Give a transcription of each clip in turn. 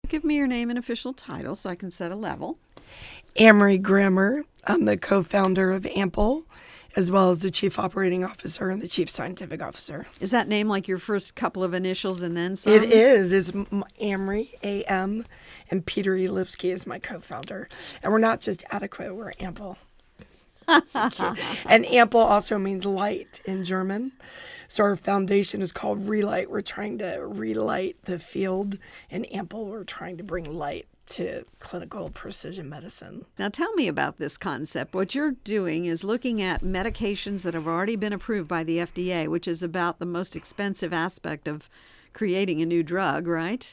Give me your name and official title so I can set a level. Amory Grammer. I'm the co-founder of Ample, as well as the Chief Operating Officer and the Chief Scientific Officer. Is that name like your first couple of initials and then some? It is. It's Amory, A-M, and Peter E. Lipsky is my co-founder. And we're not just adequate, we're Ample. And Ample also means light in German. So our foundation is called Relight. We're trying to relight the field. And Ample, we're trying to bring light to clinical precision medicine. Now tell me about this concept. What you're doing is looking at medications that have already been approved by the FDA, which is about the most expensive aspect of creating a new drug, right?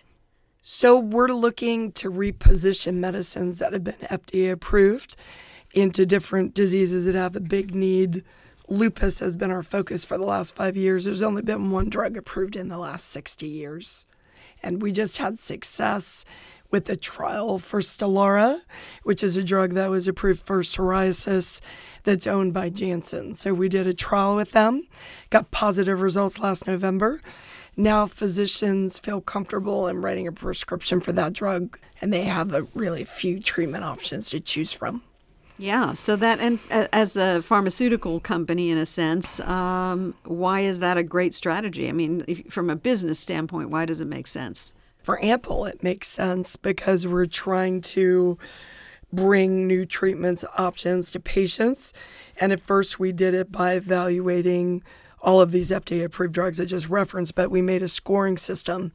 So we're looking to reposition medicines that have been FDA approved into different diseases that have a big need. Lupus has been our focus for the last 5 years. There's only been one drug approved in the last 60 years. And we just had success with the trial for Stelara, which is a drug that was approved for psoriasis that's owned by Janssen. So we did a trial with them, got positive results last November. Now physicians feel comfortable in writing a prescription for that drug, and they have a really few treatment options to choose from. Yeah, so that, and as a pharmaceutical company in a sense, why is that a great strategy? I mean, from a business standpoint, why does it make sense? For Ample, it makes sense because we're trying to bring new treatments options to patients. And at first we did it by evaluating all of these FDA-approved drugs I just referenced, but we made a scoring system.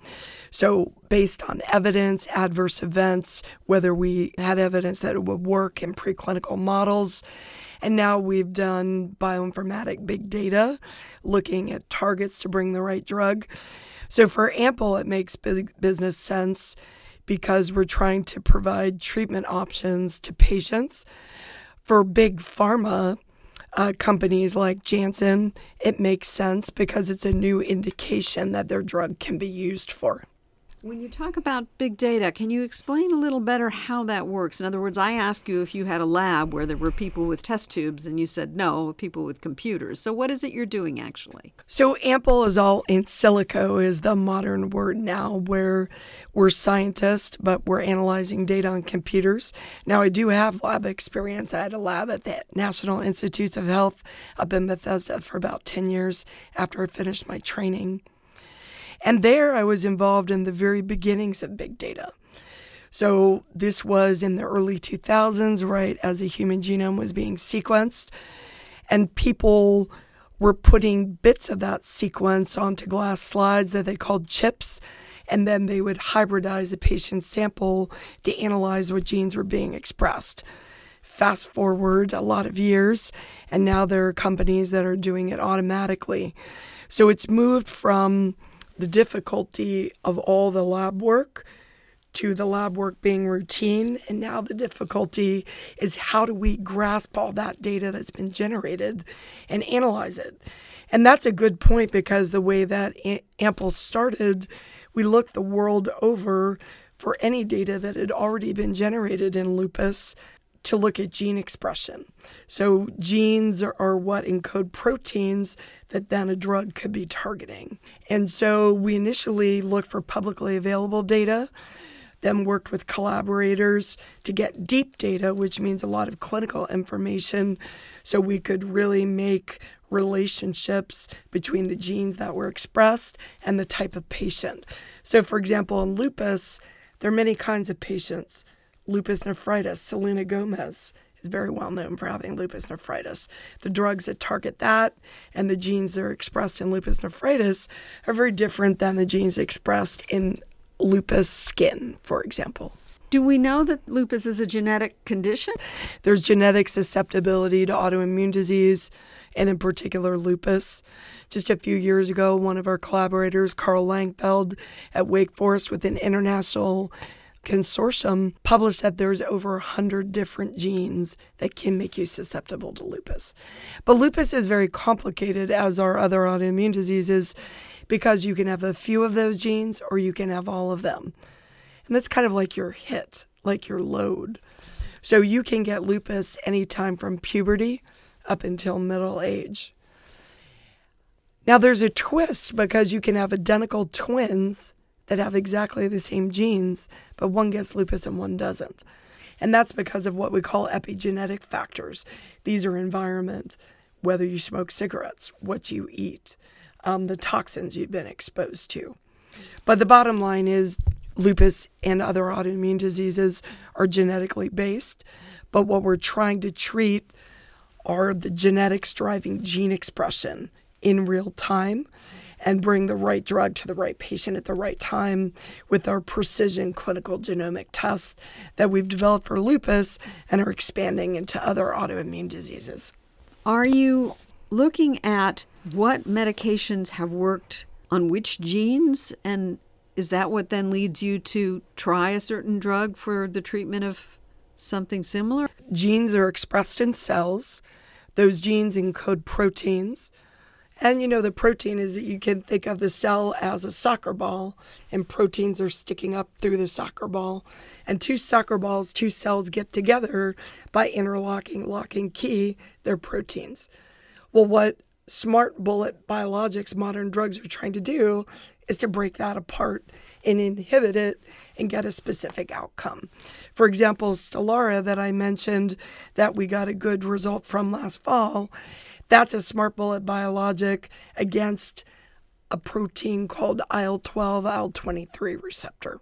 So based on evidence, adverse events, whether we had evidence that it would work in preclinical models. And now we've done bioinformatic big data, looking at targets to bring the right drug. So for Ample, it makes business sense because we're trying to provide treatment options to patients. For big pharma companies like Janssen, it makes sense because it's a new indication that their drug can be used for. When you talk about big data, can you explain a little better how that works? In other words, I asked you if you had a lab where there were people with test tubes, and you said no, people with computers. So what is it you're doing actually? So Ample is all in silico is the modern word now, where we're scientists, but we're analyzing data on computers. Now I do have lab experience. I had a lab at the National Institutes of Health up in Bethesda for about 10 years after I finished my training. And there I was involved in the very beginnings of big data. So this was in the early 2000s, right as the human genome was being sequenced. And people were putting bits of that sequence onto glass slides that they called chips. And then they would hybridize the patient's sample to analyze what genes were being expressed. Fast forward a lot of years, and now there are companies that are doing it automatically. So it's moved from the difficulty of all the lab work to the lab work being routine. And now the difficulty is how do we grasp all that data that's been generated and analyze it? And that's a good point because the way that Ample started, we looked the world over for any data that had already been generated in lupus to look at gene expression. So genes are what encode proteins that then a drug could be targeting. And so we initially looked for publicly available data, then worked with collaborators to get deep data, which means a lot of clinical information, so we could really make relationships between the genes that were expressed and the type of patient. So for example, in lupus, there are many kinds of patients. Lupus nephritis, Selena Gomez is very well known for having lupus nephritis. The drugs that target that and the genes that are expressed in lupus nephritis are very different than the genes expressed in lupus skin, for example. Do we know that lupus is a genetic condition? There's genetic susceptibility to autoimmune disease, and in particular lupus. Just a few years ago, one of our collaborators, Carl Langfeld at Wake Forest with an international consortium, published that there's over 100 different genes that can make you susceptible to lupus. But lupus is very complicated, as are other autoimmune diseases, because you can have a few of those genes or you can have all of them. And that's kind of like your hit, like your load. So you can get lupus anytime from puberty up until middle age. Now there's a twist because you can have identical twins that have exactly the same genes, but one gets lupus and one doesn't. And that's because of what we call epigenetic factors. These are environment, whether you smoke cigarettes, what you eat, the toxins you've been exposed to. But the bottom line is lupus and other autoimmune diseases are genetically based, but what we're trying to treat are the genetics driving gene expression in real time and bring the right drug to the right patient at the right time with our precision clinical genomic tests that we've developed for lupus and are expanding into other autoimmune diseases. Are you looking at what medications have worked on which genes, and is that what then leads you to try a certain drug for the treatment of something similar? Genes are expressed in cells. Those genes encode proteins. And the protein is that you can think of the cell as a soccer ball, and proteins are sticking up through the soccer ball. And two soccer balls, two cells get together by interlocking, lock and key, they're proteins. Well, what smart bullet biologics, modern drugs are trying to do is to break that apart and inhibit it and get a specific outcome. For example, Stelara that I mentioned that we got a good result from last fall, that's a smart bullet biologic against a protein called IL-12, IL-23 receptor.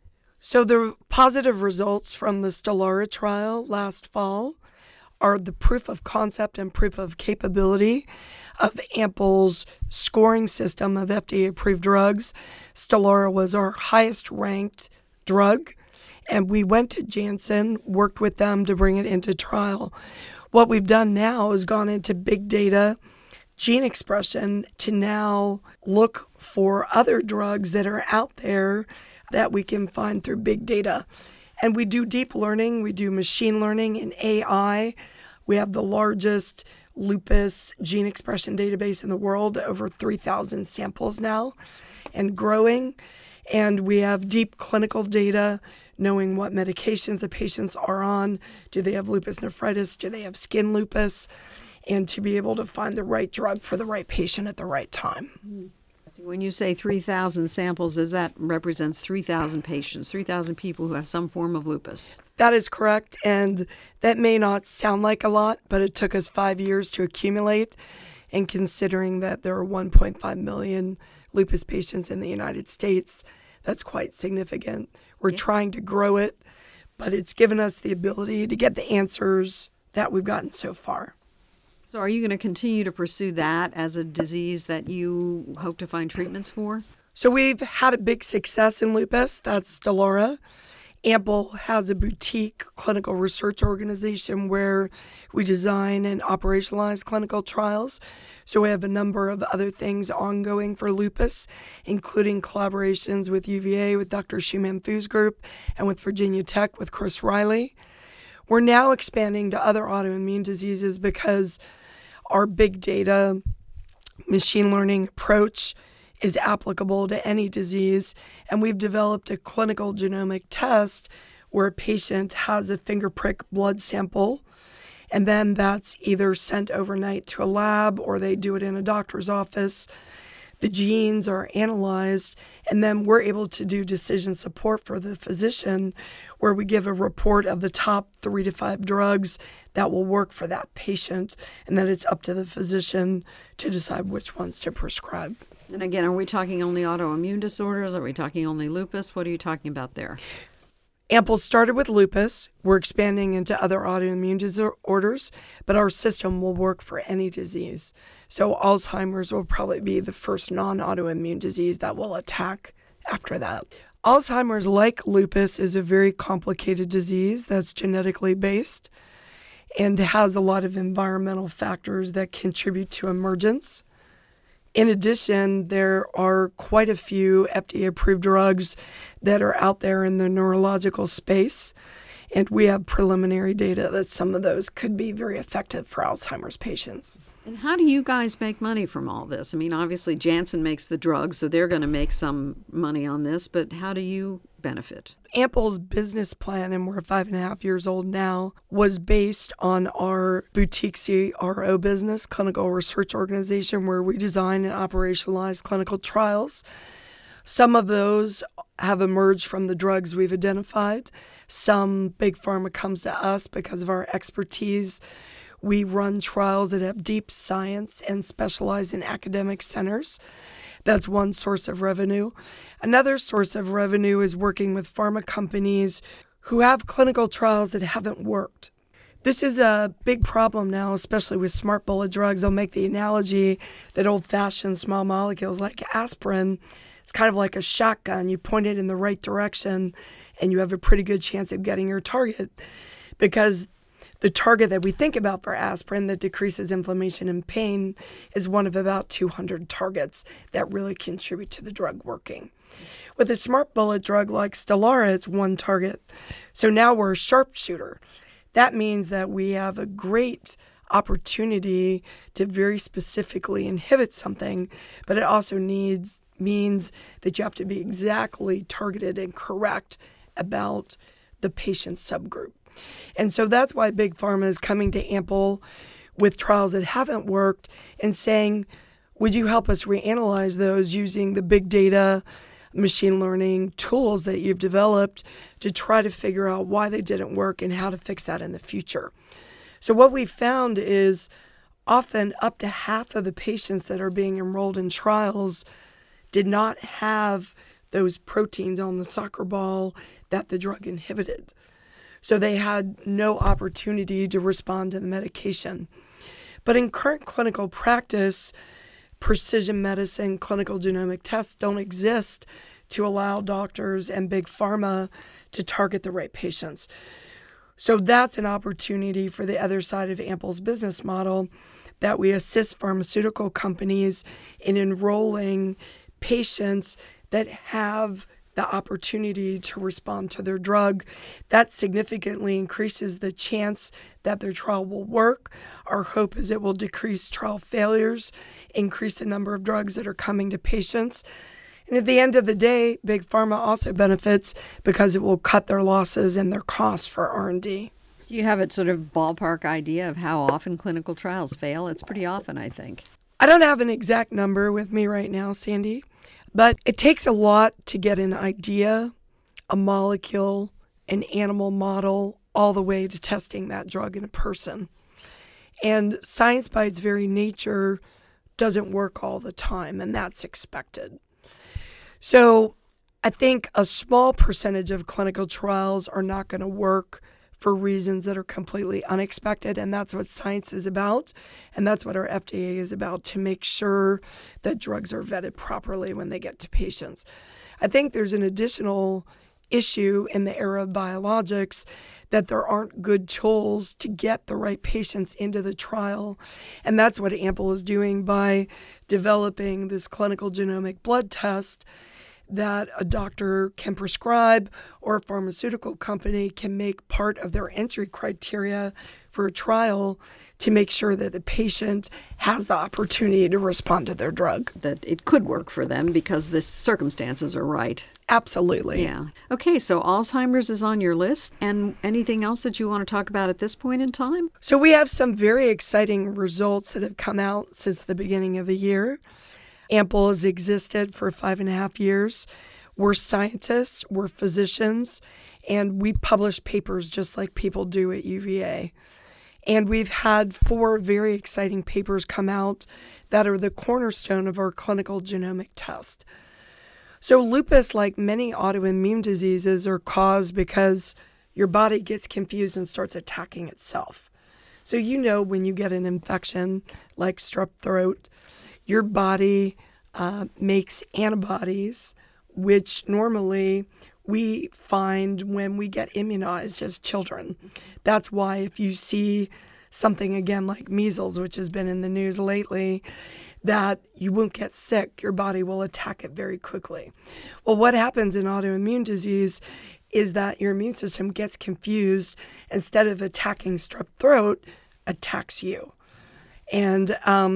So the positive results from the Stelara trial last fall are the proof of concept and proof of capability of Ample's scoring system of FDA-approved drugs. Stelara was our highest-ranked drug, and we went to Janssen, worked with them to bring it into trial. What we've done now is gone into big data, gene expression, to now look for other drugs that are out there that we can find through big data. And we do deep learning, we do machine learning and AI. We have the largest lupus gene expression database in the world, over 3,000 samples now and growing. And we have deep clinical data, knowing what medications the patients are on. Do they have lupus nephritis? Do they have skin lupus? And to be able to find the right drug for the right patient at the right time. When you say 3,000 samples, does that represents 3,000 patients, 3,000 people who have some form of lupus? That is correct, and that may not sound like a lot, but it took us 5 years to accumulate, and considering that there are 1.5 million lupus patients in the United States, that's quite significant. We're trying to grow it, but it's given us the ability to get the answers that we've gotten so far. So are you going to continue to pursue that as a disease that you hope to find treatments for? So we've had a big success in lupus. That's Stelara. Ample has a boutique clinical research organization where we design and operationalize clinical trials. So we have a number of other things ongoing for lupus, including collaborations with UVA, with Dr. Shuman Fu's group, and with Virginia Tech with Chris Riley. We're now expanding to other autoimmune diseases because our big data machine learning approach is applicable to any disease, and we've developed a clinical genomic test where a patient has a finger prick blood sample, and then that's either sent overnight to a lab or they do it in a doctor's office. The genes are analyzed, and then we're able to do decision support for the physician where we give a report of the top 3 to 5 drugs that will work for that patient, and then it's up to the physician to decide which ones to prescribe. And again, are we talking only autoimmune disorders? Are we talking only lupus? What are you talking about there? Ample started with lupus. We're expanding into other autoimmune disorders, but our system will work for any disease. So Alzheimer's will probably be the first non-autoimmune disease that we'll attack after that. Alzheimer's, like lupus, is a very complicated disease that's genetically based and has a lot of environmental factors that contribute to emergence. In addition, there are quite a few FDA-approved drugs that are out there in the neurological space, and we have preliminary data that some of those could be very effective for Alzheimer's patients. And how do you guys make money from all this? I mean, obviously Janssen makes the drugs, so they're going to make some money on this, but how do you benefit? Ample's business plan, and we're 5.5 years old now, was based on our boutique CRO business, clinical research organization, where we design and operationalize clinical trials. Some of those have emerged from the drugs we've identified. Some big pharma comes to us because of our expertise. We run trials that have deep science and specialize in academic centers. That's one source of revenue. Another source of revenue is working with pharma companies who have clinical trials that haven't worked. This is a big problem now, especially with smart bullet drugs. I'll make the analogy that old-fashioned small molecules like aspirin, it's kind of like a shotgun. You point it in the right direction and you have a pretty good chance of getting your target, because the target that we think about for aspirin that decreases inflammation and pain is one of about 200 targets that really contribute to the drug working. With a smart bullet drug like Stelara, it's one target. So now we're a sharpshooter. That means that we have a great opportunity to very specifically inhibit something, but it also means that you have to be exactly targeted and correct about the patient subgroup. And so that's why Big Pharma is coming to Ample with trials that haven't worked and saying, would you help us reanalyze those using the big data, machine learning tools that you've developed to try to figure out why they didn't work and how to fix that in the future. So what we found is often up to half of the patients that are being enrolled in trials did not have those proteins on the soccer ball that the drug inhibited. So they had no opportunity to respond to the medication. But in current clinical practice, precision medicine, clinical genomic tests don't exist to allow doctors and big pharma to target the right patients. So that's an opportunity for the other side of Ample's business model, that we assist pharmaceutical companies in enrolling patients that have the opportunity to respond to their drug. That significantly increases the chance that their trial will work. Our hope is it will decrease trial failures, increase the number of drugs that are coming to patients. And at the end of the day, Big Pharma also benefits because it will cut their losses and their costs for R&D. Do you have a sort of ballpark idea of how often clinical trials fail? It's pretty often, I think. I don't have an exact number with me right now, Sandy. But it takes a lot to get an idea, a molecule, an animal model, all the way to testing that drug in a person. And science by its very nature doesn't work all the time, and that's expected. So I think a small percentage of clinical trials are not going to work for reasons that are completely unexpected, and that's what science is about, and that's what our FDA is about, to make sure that drugs are vetted properly when they get to patients. I think there's an additional issue in the era of biologics, that there aren't good tools to get the right patients into the trial, and that's what Ample is doing by developing this clinical genomic blood test that a doctor can prescribe or a pharmaceutical company can make part of their entry criteria for a trial to make sure that the patient has the opportunity to respond to their drug. That it could work for them because the circumstances are right. Absolutely. Yeah. Okay, so Alzheimer's is on your list. And anything else that you want to talk about at this point in time? So we have some very exciting results that have come out since the beginning of the year. Ample has existed for 5.5 years. We're scientists, we're physicians, and we publish papers just like people do at UVA. And we've had 4 very exciting papers come out that are the cornerstone of our clinical genomic test. So lupus, like many autoimmune diseases, are caused because your body gets confused and starts attacking itself. So you know when you get an infection like strep throat, your body makes antibodies, which normally we find when we get immunized as children. That's why if you see something again like measles, which has been in the news lately, that you won't get sick, your body will attack it very quickly. Well, what happens in autoimmune disease is that your immune system gets confused. Instead of attacking strep throat, attacks you. And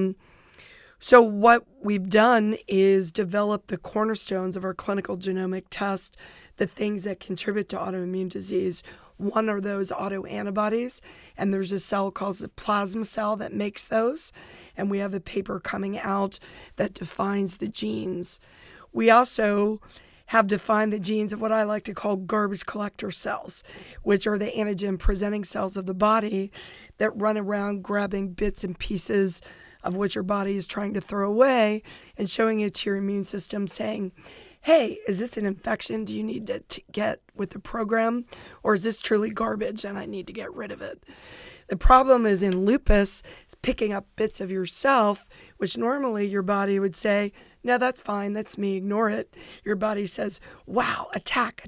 so what we've done is develop the cornerstones of our clinical genomic test, the things that contribute to autoimmune disease. One are those autoantibodies, and there's a cell called the plasma cell that makes those. And we have a paper coming out that defines the genes. We also have defined the genes of what I like to call garbage collector cells, which are the antigen presenting cells of the body that run around grabbing bits and pieces of what your body is trying to throw away and showing it to your immune system saying, hey, is this an infection? Do you need to get with the program? Or is this truly garbage and I need to get rid of it? The problem is in lupus, it's picking up bits of yourself, which normally your body would say, no, that's fine, that's me, ignore it. Your body says, wow, attack.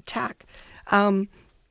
And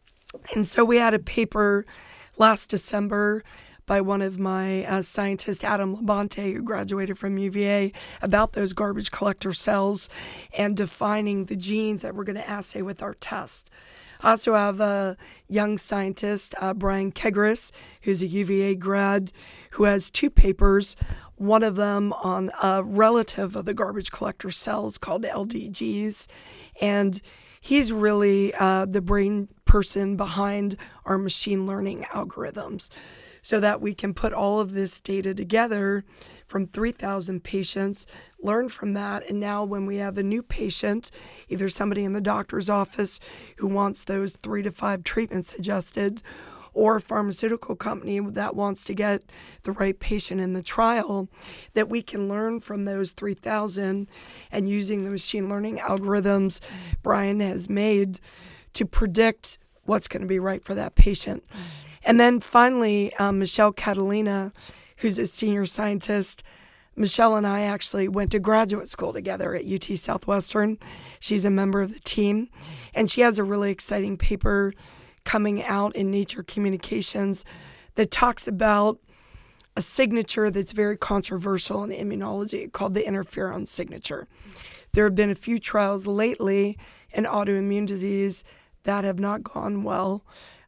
so we had a paper last December by one of my scientists, Adam Labonte, who graduated from UVA, about those garbage collector cells and defining the genes that we're going to assay with our test. I also have a young scientist, Brian Kegris, who's a UVA grad, who has 2 papers, one of them on a relative of the garbage collector cells called LDGs. And he's really the brain person behind our machine learning algorithms so that we can put all of this data together from 3,000 patients, learn from that, and now when we have a new patient, either somebody in the doctor's office who wants those 3 to 5 treatments suggested, or a pharmaceutical company that wants to get the right patient in the trial, that we can learn from those 3,000 and using the machine learning algorithms Brian has made to predict what's going to be right for that patient. And then finally, Michelle Catalina, who's a senior scientist. Michelle and I actually went to graduate school together at UT Southwestern. She's a member of the team, and she has a really exciting paper coming out in Nature Communications that talks about a signature that's very controversial in immunology called the interferon signature. There have been a few trials lately in autoimmune disease that have not gone well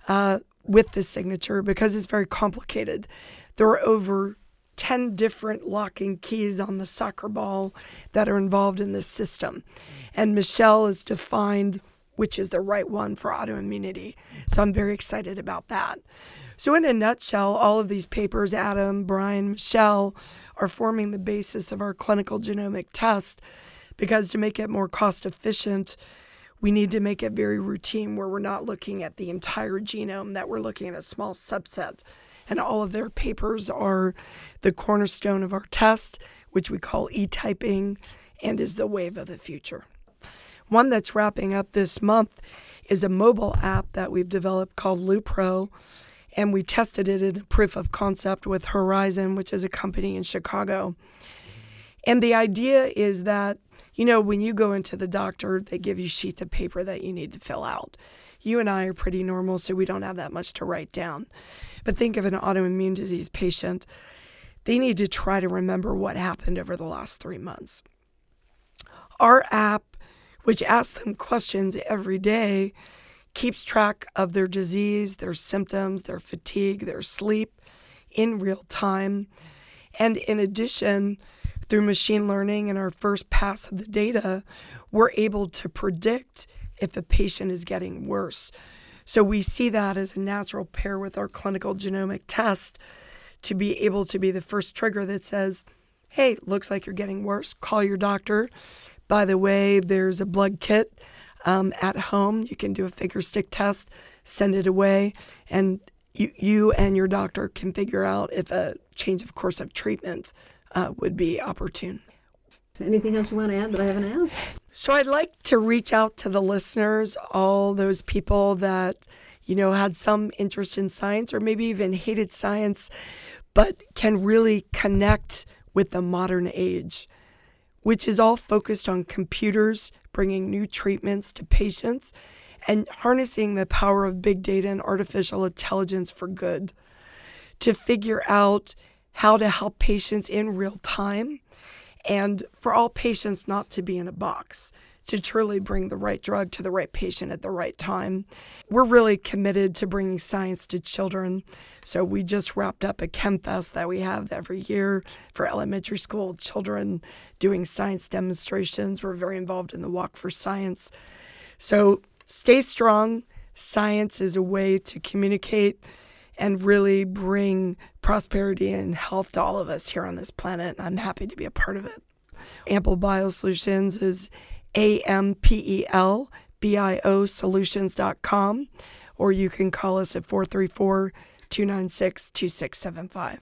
with this signature because it's very complicated. There are over 10 different locking keys on the soccer ball that are involved in this system. And Michelle has defined which is the right one for autoimmunity. So I'm very excited about that. So in a nutshell, all of these papers, Adam, Brian, Michelle, are forming the basis of our clinical genomic test because to make it more cost efficient, we need to make it very routine where we're not looking at the entire genome, that we're looking at a small subset. And all of their papers are the cornerstone of our test, which we call e-typing, and is the wave of the future. One that's wrapping up this month is a mobile app that we've developed called Lupro, and we tested it in a proof of concept with Horizon, which is a company in Chicago. And the idea is that, you know, when you go into the doctor, they give you sheets of paper that you need to fill out. You and I are pretty normal, so we don't have that much to write down. But think of an autoimmune disease patient. They need to try to remember what happened over the last 3 months. Our app, which asks them questions every day, keeps track of their disease, their symptoms, their fatigue, their sleep in real time. And in addition, through machine learning and our first pass of the data, we're able to predict if a patient is getting worse. So we see that as a natural pair with our clinical genomic test to be able to be the first trigger that says, hey, looks like you're getting worse, call your doctor. By the way, there's a blood kit at home. You can do a finger stick test, send it away, and you and your doctor can figure out if a change of course of treatment would be opportune. Anything else you want to add that I haven't asked? So I'd like to reach out to the listeners, all those people that, you know, had some interest in science or maybe even hated science, but can really connect with the modern age, which is all focused on computers, bringing new treatments to patients, and harnessing the power of big data and artificial intelligence for good, to figure out how to help patients in real time, and for all patients not to be in a box, to truly bring the right drug to the right patient at the right time. We're really committed to bringing science to children. So we just wrapped up a ChemFest that we have every year for elementary school children doing science demonstrations. We're very involved in the Walk for Science. So stay strong. Science is a way to communicate and really bring prosperity and health to all of us here on this planet. I'm happy to be a part of it. Ample Biosolutions is ampelbiosolutions.com, or you can call us at 434-296-2675.